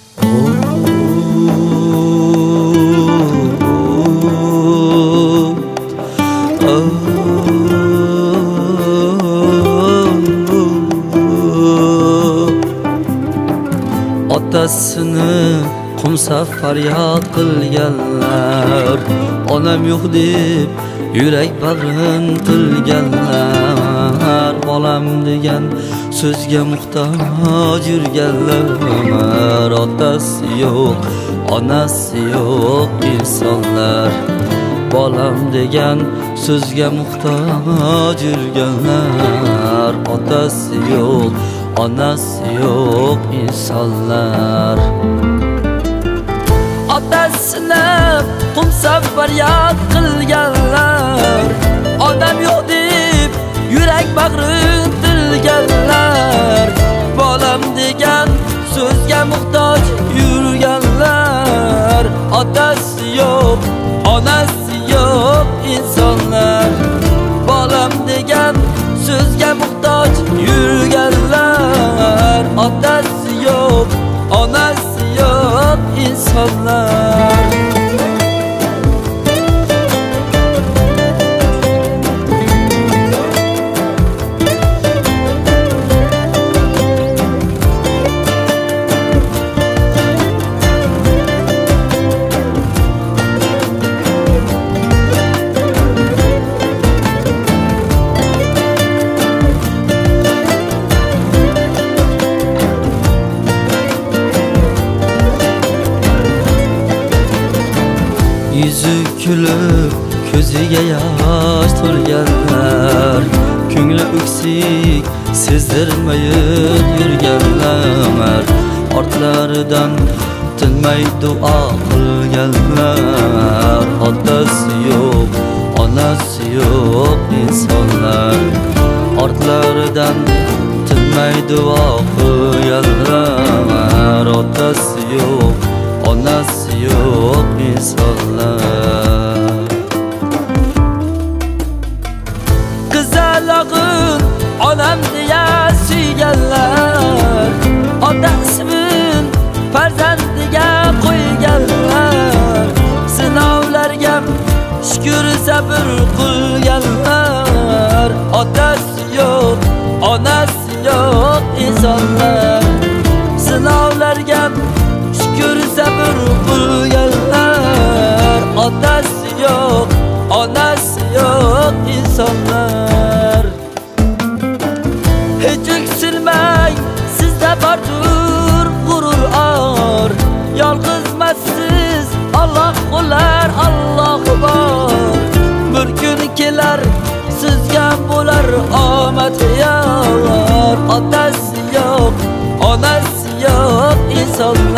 Otasini qumsa faryod qilganlar, onam yo'q deb yurak bag'rin tilganlar, bolam degan so'zga muhtoj yurganlar. Otasi yo'q, onasi yo'q insonlar, bolam degan so'zga muhtoj yurganlar. Otasi yo'q, onasi yo'q insonlar. Otasini qumsa faryod qilganlar, odam yo'q deb yurak bag'rin tilganlar, bolam degan so'zga muhtoj yurganlar. Otasi yo'q, onasi yo'q insonlar, bolam degan so'zga muhtoj yurganlar. Otasi yo'q, onasi yo'q insonlar. Yüzü kulib, ko'ziga yosh to'lganlar, ko'ngli o'ksik, sezdirmayib yurganlar. Ortlaridan tinmay duo qilganlar. Otasi yo'q, onasi yo'q insonlar, ortlaridan tinmay duo qilganlar. Otasi yo'q, onasi yo'q insonlar. Qizalog'im onam deya suyganlar, otasimin farzandiga qo'yganlar. Sinovlarga shukr sabr qilganlar. Otasi yo'q, onasi yo'q insonlar, sinovlarga shukr sabr qilganlar. Otasi yo'q, onasi yo'q insonlar. Hech o'ksilmang, sizda bordur g'urur or, yolg'izmassiz Alloh qo'llar, Alloh bor. Bir kun kelar, sizga bo'lar omad yor. Otasi yo'q, onasi yo'q insonlar.